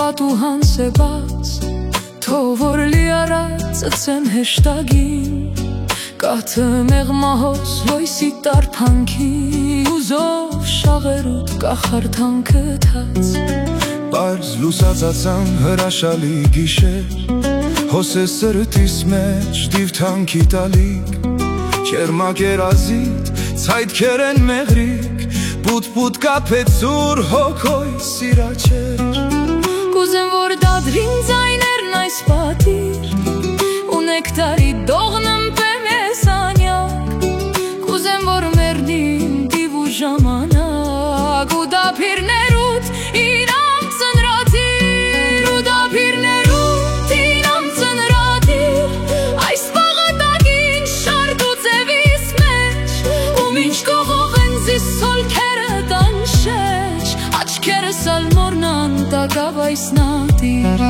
պատուհանս է բաց, թող որ լիարա ծծեմ հեշտագին, կաթը մեղմահոս ոյսի տարփանքի, ուզով շաղերուտ կախարդան կթած։ Պարզ լուսածացան հրաշալի գիշեր, հոսե սրտիս մեջ դիվթանքի տալիք, Չերմակ երազիտ ցայտքեր են մեղրիկ, Պուտ-պուտ կապեցուր հոգոյ սիրաչեր։ Կուզեմ որ դադրին ձայներն այս պատիր, ու նեկտարի դողնմ պեմ ես անյակ, Կուզեմ որ մերդին դիվ ու ժամանակ, ու դափիրներուտ իրամ ծնրատիր, ու դափիրներուտ իրամ ծնրատիր, այս պաղատագին շարդ ու ձևիս մեջ, ու մինչ կողող են զիս սոլքերը տանշեջ, աչքերս ալմորնան տակավ այս նատիր։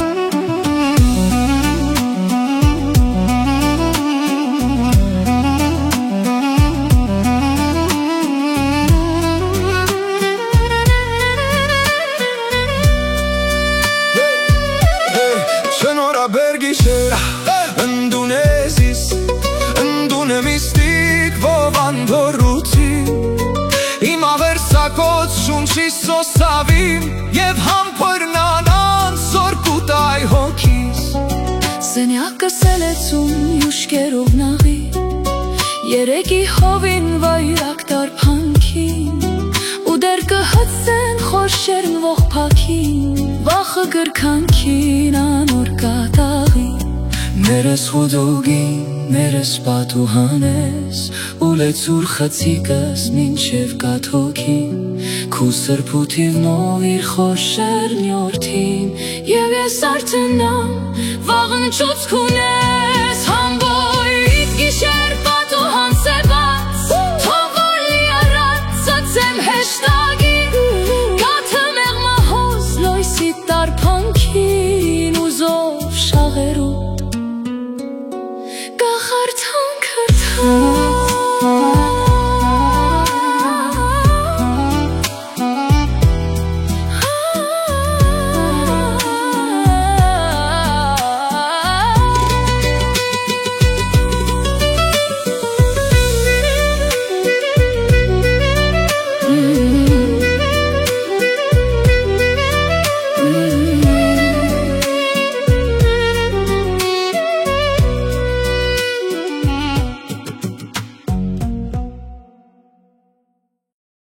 Գիշեր ընդունեզիս ընդունե միստիկ ովան դորուցի իմ ավերսակոց շունչի սոսավիմ և համբորնանան սորկուտայ հոգիս Սենյակը սելեցում յուշկերով նաղի երեկի հովին վայրակ տարփանքին ու դեր կհծեն խորշերն ողփակին վախը գրքանքին անոր կատաղի Ներս խուդոգին, ներս պատուհանես ու լեցուր խցիկս մինչև կաթոքին Քու սրբութիվնով իր խորշերն յորդին և ես արդնամ վաղնչոց քունես համբոյիտ գիշեր